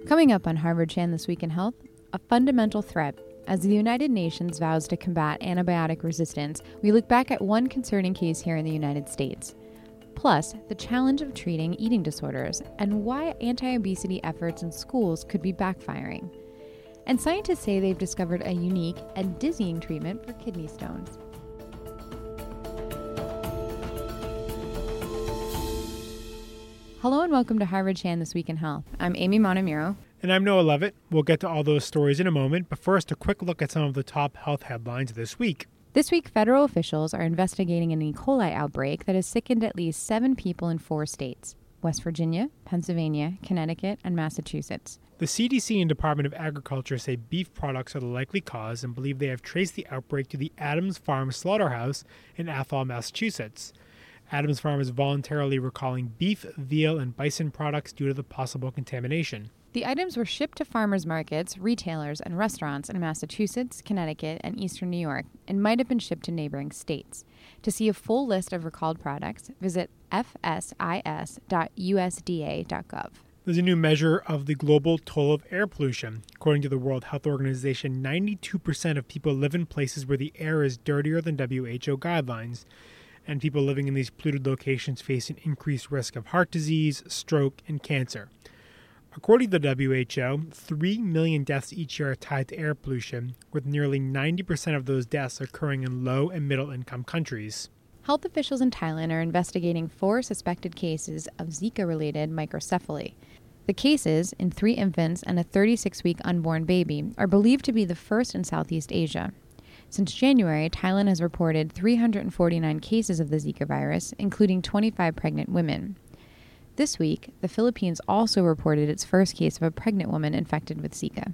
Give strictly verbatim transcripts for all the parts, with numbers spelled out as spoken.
Coming up on Harvard Chan This Week in Health, a fundamental threat. As the United Nations vows to combat antibiotic resistance, we look back at one concerning case here in the United States. Plus, the challenge of treating eating disorders and why anti-obesity efforts in schools could be backfiring. And scientists say they've discovered a unique and dizzying treatment for kidney stones. Hello and welcome to Harvard Chan This Week in Health. I'm Amy Montemuro. And I'm Noah Levitt. We'll get to all those stories in a moment, but first a quick look at some of the top health headlines this week. This week, federal officials are investigating an E. coli outbreak that has sickened at least seven people in four states: West Virginia, Pennsylvania, Connecticut, and Massachusetts. The C D C and Department of Agriculture say beef products are the likely cause and believe they have traced the outbreak to the Adams Farm Slaughterhouse in Athol, Massachusetts. Adams Farm is voluntarily recalling beef, veal, and bison products due to the possible contamination. The items were shipped to farmers markets, retailers, and restaurants in Massachusetts, Connecticut, and eastern New York, and might have been shipped to neighboring states. To see a full list of recalled products, visit f s i s dot u s d a dot gov. There's a new measure of the global toll of air pollution. According to the World Health Organization, ninety-two percent of people live in places where the air is dirtier than W H O guidelines. And people living in these polluted locations face an increased risk of heart disease, stroke, and cancer. According to the W H O, three million deaths each year are tied to air pollution, with nearly ninety percent of those deaths occurring in low- and middle-income countries. Health officials in Thailand are investigating four suspected cases of Zika-related microcephaly. The cases, in three infants and a thirty-six-week unborn baby, are believed to be the first in Southeast Asia. Since January, Thailand has reported three hundred forty-nine cases of the Zika virus, including twenty-five pregnant women. This week, the Philippines also reported its first case of a pregnant woman infected with Zika.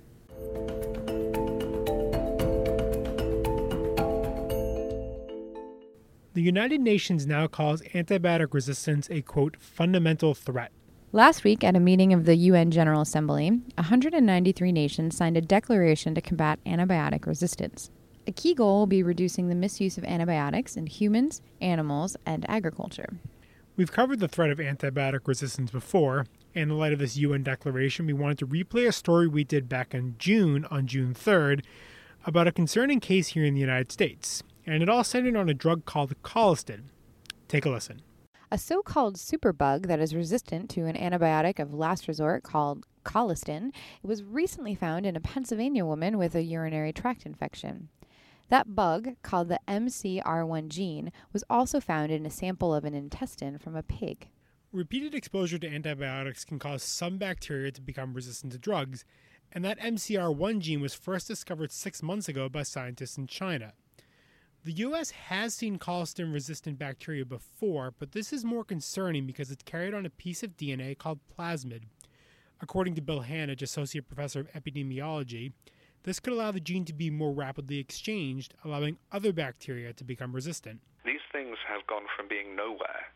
The United Nations now calls antibiotic resistance a, quote, fundamental threat. Last week, at a meeting of the U N General Assembly, one hundred ninety-three nations signed a declaration to combat antibiotic resistance. A key goal will be reducing the misuse of antibiotics in humans, animals, and agriculture. We've covered the threat of antibiotic resistance before, and in the light of this U N declaration, we wanted to replay a story we did back in June, on June third, about a concerning case here in the United States, and it all centered on a drug called colistin. Take a listen. A so-called superbug that is resistant to an antibiotic of last resort called colistin was recently found in a Pennsylvania woman with a urinary tract infection. That bug, called the M C R one gene, was also found in a sample of an intestine from a pig. Repeated exposure to antibiotics can cause some bacteria to become resistant to drugs, and that M C R one gene was first discovered six months ago by scientists in China. The U S has seen colistin-resistant bacteria before, but this is more concerning because it's carried on a piece of D N A called plasmid. According to Bill Hanage, Associate Professor of Epidemiology, this could allow the gene to be more rapidly exchanged, allowing other bacteria to become resistant. These things have gone from being nowhere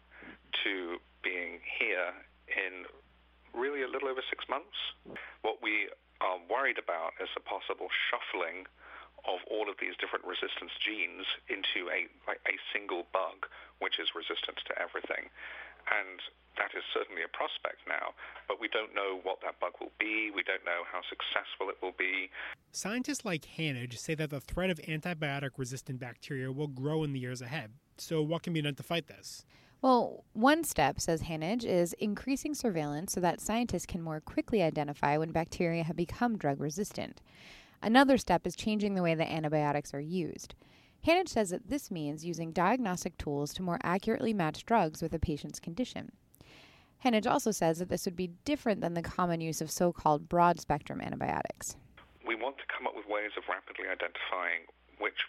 to being here in really a little over six months. What we are worried about is a possible shuffling of all of these different resistance genes into a, like a single bug, which is resistant to everything. And that is certainly a prospect now, but we don't know what that bug will be. We don't know how successful it will be. Scientists like Hanage say that the threat of antibiotic-resistant bacteria will grow in the years ahead. So what can be done to fight this? Well, one step, says Hanage, is increasing surveillance so that scientists can more quickly identify when bacteria have become drug-resistant. Another step is changing the way that antibiotics are used. Hanage says that this means using diagnostic tools to more accurately match drugs with a patient's condition. Hanage also says that this would be different than the common use of so-called broad-spectrum antibiotics. We want to come up with ways of rapidly identifying which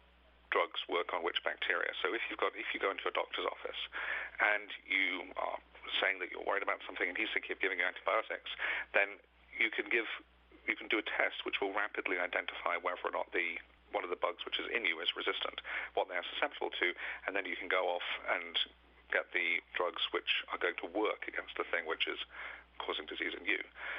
drugs work on which bacteria. So if you've got, if you go into a doctor's office and you are saying that you're worried about something and he's thinking of giving you antibiotics, then you can give, you can do a test which will rapidly identify whether or not the one of the bugs which is in you is resistant, what they are susceptible to, and then you can go off and get the drugs which are going to work against the thing which is causing disease in you.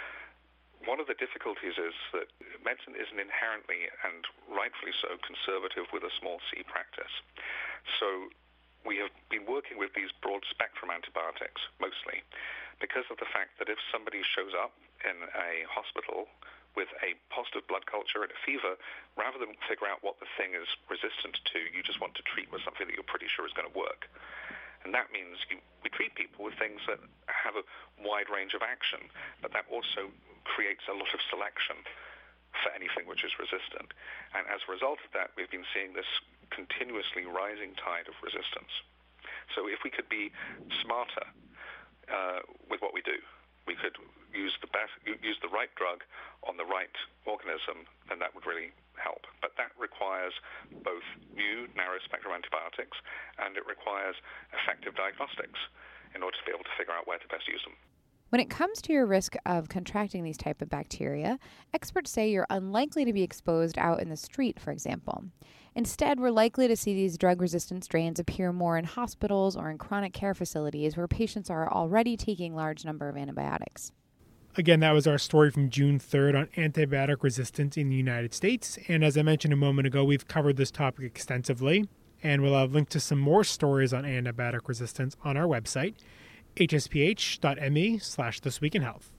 One of the difficulties is that medicine is an inherently, and rightfully so, conservative with a small c practice. So we have been working with these broad-spectrum antibiotics, mostly, because of the fact that if somebody shows up in a hospital with a positive blood culture and a fever, rather than figure out what the thing is resistant to, you just want to treat with something that you're pretty sure is going to work. And that means you, we treat people with things that have a wide range of action, but that also creates a lot of selection for anything which is resistant. And as a result of that, we've been seeing this continuously rising tide of resistance. So if we could be smarter uh, with what we do, we could use the best, use the right drug on the right organism, then that would really help. But that requires both new narrow-spectrum antibiotics, and it requires effective diagnostics in order to be able to figure out where to best use them. When it comes to your risk of contracting these type of bacteria, experts say you're unlikely to be exposed out in the street, for example. Instead, we're likely to see these drug-resistant strains appear more in hospitals or in chronic care facilities where patients are already taking large number of antibiotics. Again, that was our story from June third on antibiotic resistance in the United States. And as I mentioned a moment ago, we've covered this topic extensively. And we'll have linked to some more stories on antibiotic resistance on our website, h s p h dot m e slash this week in health.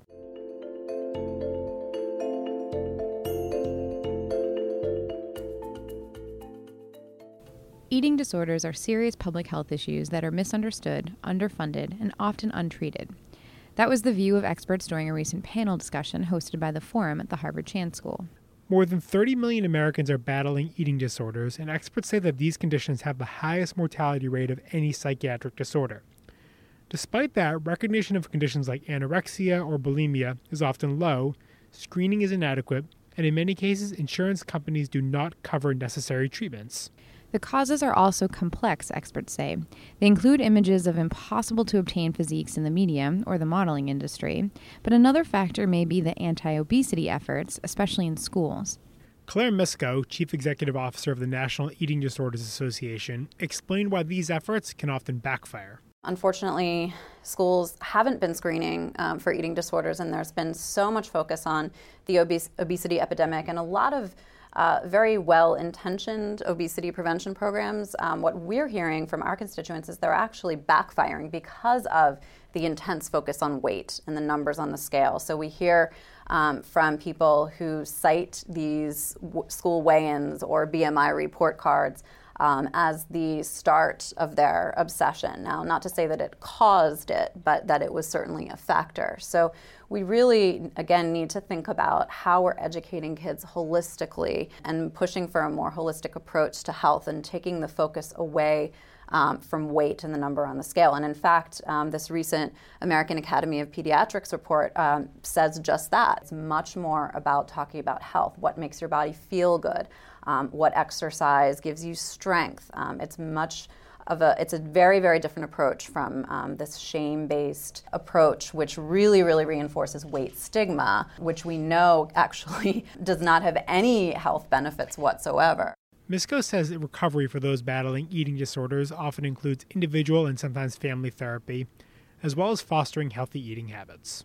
Eating disorders are serious public health issues that are misunderstood, underfunded, and often untreated. That was the view of experts during a recent panel discussion hosted by the Forum at the Harvard Chan School. More than thirty million Americans are battling eating disorders, and experts say that these conditions have the highest mortality rate of any psychiatric disorder. Despite that, recognition of conditions like anorexia or bulimia is often low, screening is inadequate, and in many cases, insurance companies do not cover necessary treatments. The causes are also complex, experts say. They include images of impossible-to-obtain physiques in the media or the modeling industry, but another factor may be the anti-obesity efforts, especially in schools. Claire Misko, Chief Executive Officer of the National Eating Disorders Association, explained why these efforts can often backfire. Unfortunately, schools haven't been screening um, for eating disorders, and there's been so much focus on the obes- obesity epidemic and a lot of Uh, very well-intentioned obesity prevention programs. Um, what we're hearing from our constituents is they're actually backfiring because of the intense focus on weight and the numbers on the scale. So we hear um, from people who cite these w- school weigh-ins or B M I report cards um, as the start of their obsession. Now, not to say that it caused it, but that it was certainly a factor. So we really, again, need to think about how we're educating kids holistically and pushing for a more holistic approach to health and taking the focus away um, from weight and the number on the scale. And in fact, um, this recent American Academy of Pediatrics report um, says just that. It's much more about talking about health, what makes your body feel good, um, what exercise gives you strength. Um, it's much Of a, it's a very, very different approach from um, this shame-based approach, which really, really reinforces weight stigma, which we know actually does not have any health benefits whatsoever. Misko says that recovery for those battling eating disorders often includes individual and sometimes family therapy, as well as fostering healthy eating habits.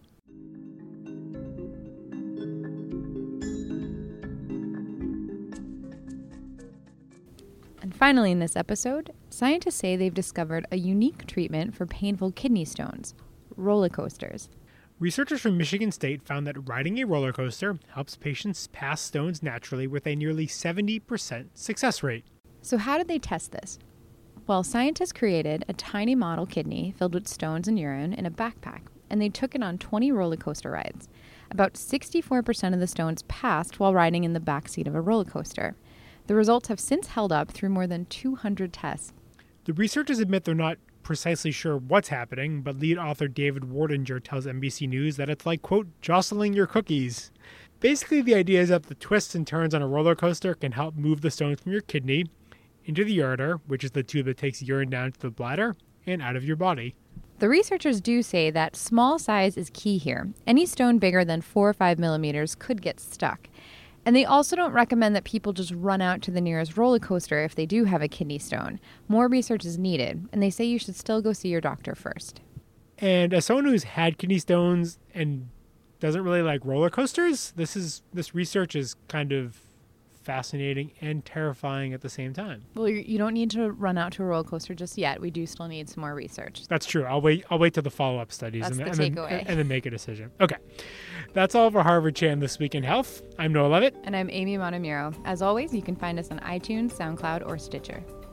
And finally in this episode, scientists say they've discovered a unique treatment for painful kidney stones, roller coasters. Researchers from Michigan State found that riding a roller coaster helps patients pass stones naturally with a nearly seventy percent success rate. So how did they test this? Well, scientists created a tiny model kidney filled with stones and urine in a backpack, and they took it on twenty roller coaster rides. About sixty-four percent of the stones passed while riding in the backseat of a roller coaster. The results have since held up through more than two hundred tests. The researchers admit they're not precisely sure what's happening, but lead author David Wardinger tells N B C News that it's like, quote, jostling your cookies. Basically, the idea is that the twists and turns on a roller coaster can help move the stones from your kidney into the ureter, which is the tube that takes urine down to the bladder, and out of your body. The researchers do say that small size is key here. Any stone bigger than four or five millimeters could get stuck. And they also don't recommend that people just run out to the nearest roller coaster if they do have a kidney stone. More research is needed, and they say you should still go see your doctor first. And as someone who's had kidney stones and doesn't really like roller coasters, this is this research is kind of fascinating and terrifying at the same time. Well, you you don't need to run out to a roller coaster just yet. We do still need some more research. That's true. I'll wait. I'll wait till the follow-up studies That's and, the and, then, takeaway. and then make a decision. Okay, that's all for Harvard Chan This Week in Health. I'm Noah Levitt. And I'm Amy Montemuro. As always, you can find us on iTunes, SoundCloud, or Stitcher.